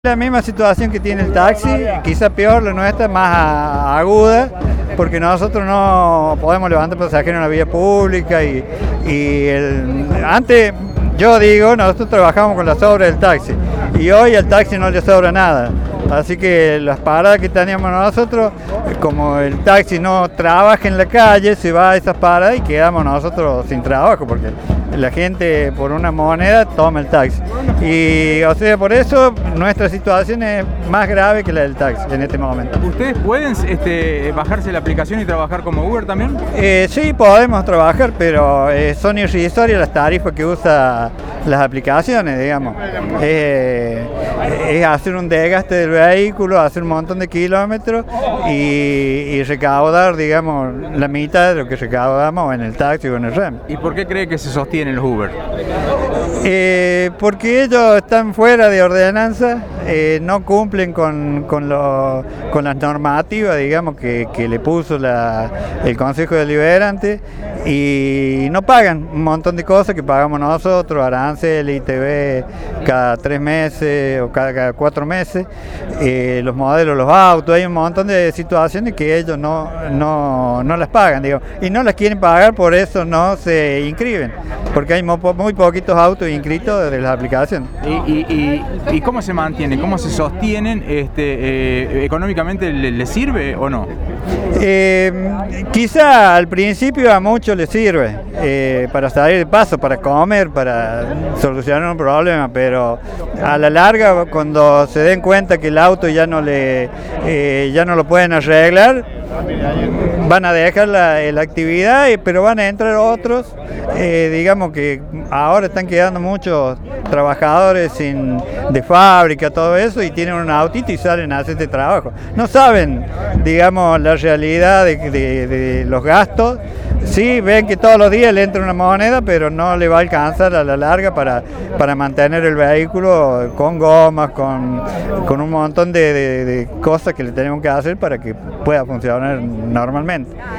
La misma situación que tiene el taxi, quizá peor, la nuestra más aguda, porque nosotros no podemos levantar pasajeros en la vía pública antes, yo digo, nosotros trabajamos con la sobra del taxi y hoy al taxi no le sobra nada. Así que las paradas que teníamos nosotros, como el taxi no trabaja en la calle, se va a esas paradas y quedamos nosotros sin trabajo, porque la gente por una moneda toma el taxi. Y o sea, por eso nuestra situación es más grave que la del taxi en este momento. ¿Ustedes pueden bajarse la aplicación y trabajar como Uber también? Sí, podemos trabajar, pero son irrisorias las tarifas que usan las aplicaciones, digamos. Es hacer un desgaste del vehículo, hacer un montón de kilómetros y recaudar, digamos, la mitad de lo que recaudamos en el taxi o en el REM. ¿Y por qué cree que se sostienen los Uber? Porque ellos están fuera de ordenanza, no cumplen con las normativas, digamos, que le puso el Consejo Deliberante y no pagan un montón de cosas que pagamos nosotros, arancel, ITV cada 3 meses o cada 4 meses, los modelos, los autos, hay un montón de situaciones que ellos no las pagan, digo, y no las quieren pagar, por eso no se inscriben, porque hay muy poquitos autos inscritos desde las aplicaciones. ¿Y cómo se mantienen? ¿Cómo se sostienen? ¿Económicamente les sirve o no? Quizá al principio a muchos les sirve para salir de paso, para comer, para solucionar un problema, pero a la larga, cuando se den cuenta que el auto ya no lo pueden arreglar, van a dejar la actividad, pero van a entrar otros. Digamos que ahora están quedando muchos trabajadores de fábrica, todo eso, y tienen un autito y salen a hacer este trabajo. No saben, digamos, la realidad de los gastos. Sí, ven que todos los días le entra una moneda, pero no le va a alcanzar a la larga para mantener el vehículo con gomas, con un montón de cosas que le tenemos que hacer para que pueda funcionar normalmente.